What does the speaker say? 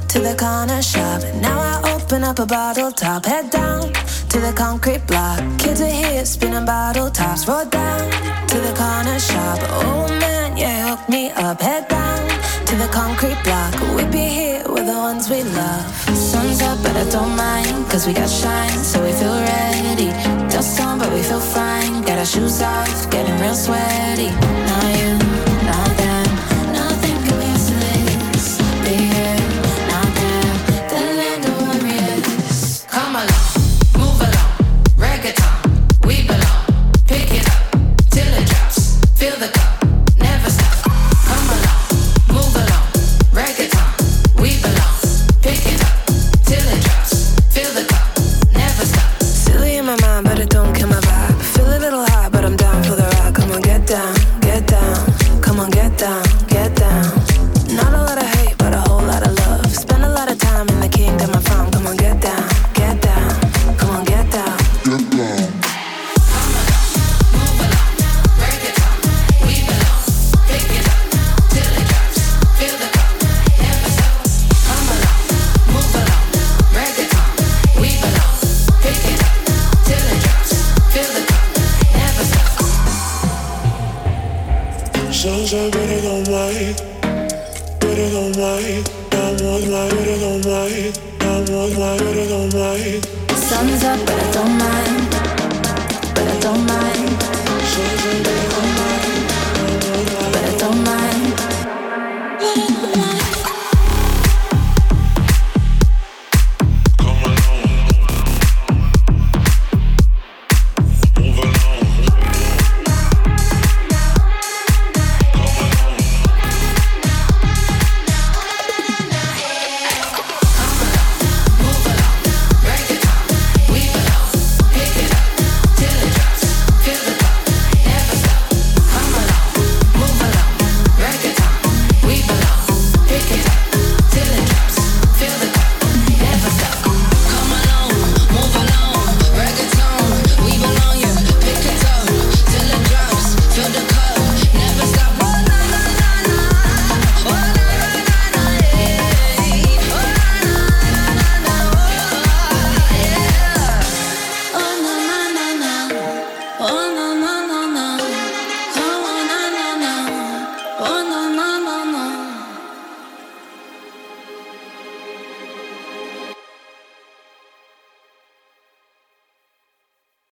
to the corner shop. Now I open up a bottle top, head down to the concrete block. Kids are here spinning bottle tops. Roll down to the corner shop. Oh man, yeah, hook me up. Head down to the concrete block. We be here with the ones we love. Sun's up, but I don't mind, cause we got shine, so we feel ready. Dust on, but we feel fine. Got our shoes off, getting real sweaty. Now you, now them, nothing compares to this. Be here, now there, the land of warriors. Come along, move along, reggaeton, we belong. Pick it up, till it drops, feel the cup, never stop. Come along, move along, reggaeton, we belong. Pick it up, till it drops, feel the cup, never stop. Silly in my mind, but it don't kill my vibe. Feel a little hot, but I'm down for the ride. Come on, get down, get down. Come on, get down, get down. Not a lot of hate, but a whole lot of love. Spend a lot of time in the kingdom I found. Come on, get down, get down. Come on, get down. Get down. Sunshine, better than white, better than white. Downward light, better than white, downward light, better than white. Sun's up, but I don't mind, but I don't mind.